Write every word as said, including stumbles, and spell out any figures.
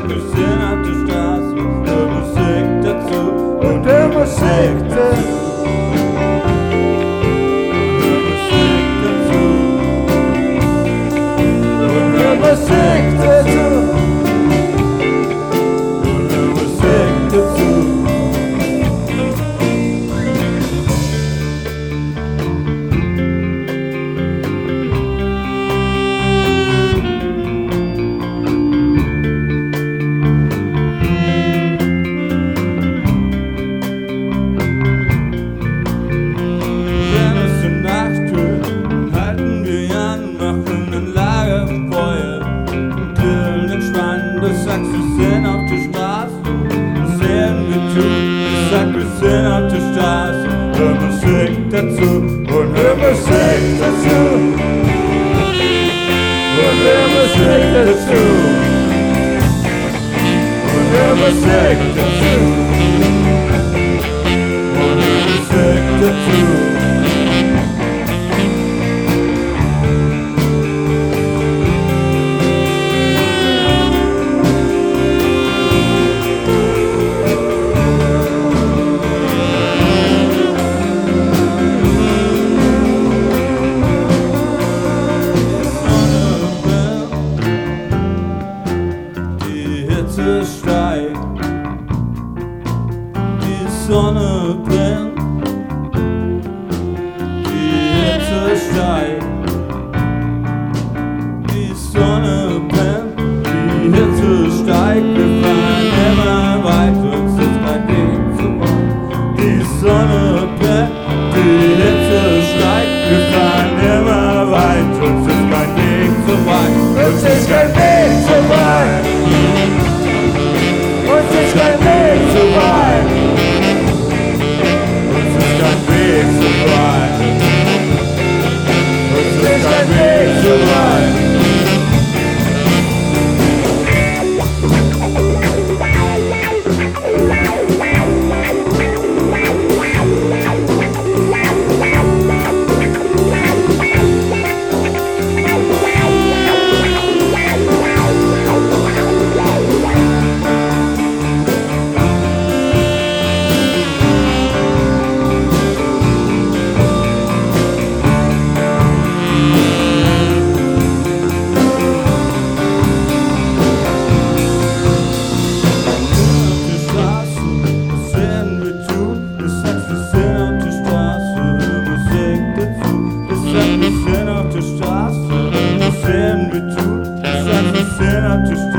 sag, wir sind auf der Straße, hör Musik dazu und hör Musik dazu. Hör Musik dazu und hör Musik dazu und hör Musik dazu. Das sagt, wir sind auf der Straße, das sehen wir tun. Das sagt, wir sind auf der Straße, hör Musik dazu und hör Musik dazu und hör Musik dazu und hör Musik dazu und hör Musik dazu. Steigt, die Sonne brennt, die Hitze steigt, die Sonne brennt, die Hitze steigt, wir fahren immer weiter, uns ist kein Weg zurück. Die Sonne brennt, die Hitze steigt, wir fahren immer weiter, uns ist kein Weg zurück. Uns ist kein Weg zurück. Uns ist kein Weg zu weit. Uns ist kein Weg zu weit. Uns ist kein Weg zu weit. Wir sind auf der Straße, wir sehen, wir tun, das heißt, wir sind auf der Straße.